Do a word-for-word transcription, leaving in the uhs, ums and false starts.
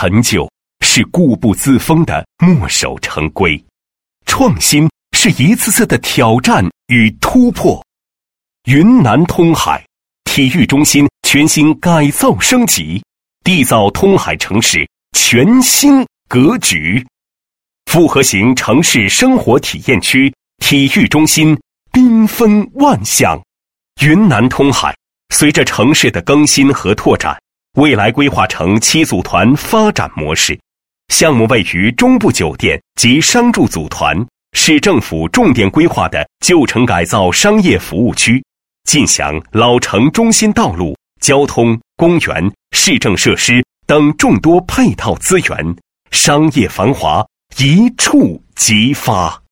陈旧是固步自封的墨守成规，创新是一次次的挑战与突破。云南通海体育中心全新改造升级，缔造通海城市全新格局。复合型城市生活体验区体育中心缤纷万象。云南通海随着城市的更新和拓展，未来规划成七组团发展模式。项目位于中部酒店及商住组团，市政府重点规划的旧城改造商业服务区，尽享老城中心道路、交通、公园、市政设施等众多配套资源，商业繁华一触即发。